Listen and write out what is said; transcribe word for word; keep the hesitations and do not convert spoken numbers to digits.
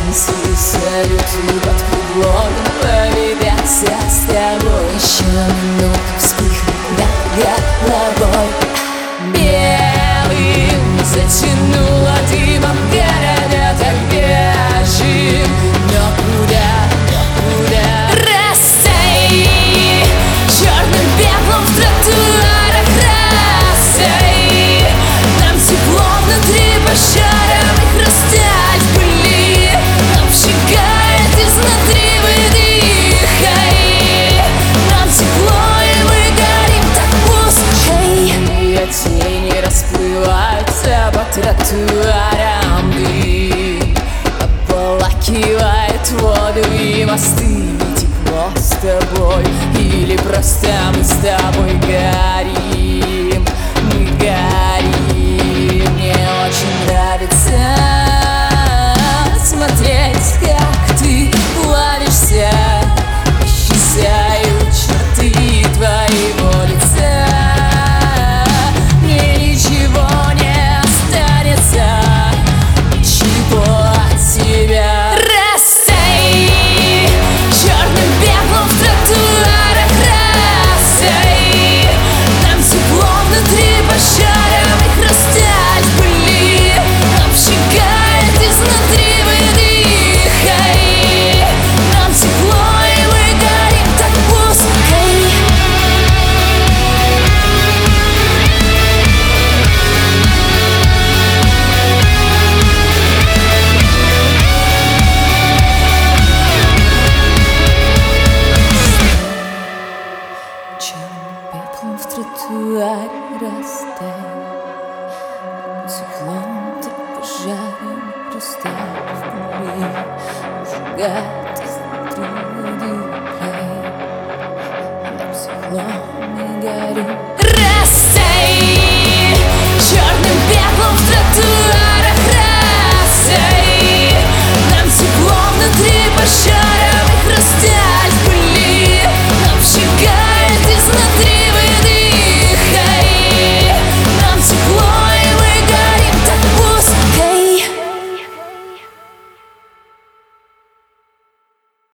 салют под предлогом повидаться с тобой. Еще минуту вспыхнет над головой белым, затянуло дымом города, так бежим. Но куда, но куда? Растай черным пеплом в тротуарах, растай. Нам тепло внутри пожаром их расстать были. Обжигает изнутри, выдыхай. Нам тепло и мы горим, так пускай. Ее тени расплываются по тротуарам, дым оплакивает воду и мосты. Тепло с тобой или просто мы с тобой горим, мы горим. Мне очень нравится смотреть, как ты плавишься, исчезают черты твоего лица. Мне ничего не останется, ничего от тебя. Растай черным пеплом в тротуарах, растай. Нам тепло внутри пожаром их расстать были. Обжигает изнутри, выдыхай. Нам тепло и мы горим, так пускай. Черным пеплом в тротуаре растай. Теплом так пожаром расстав в пыли.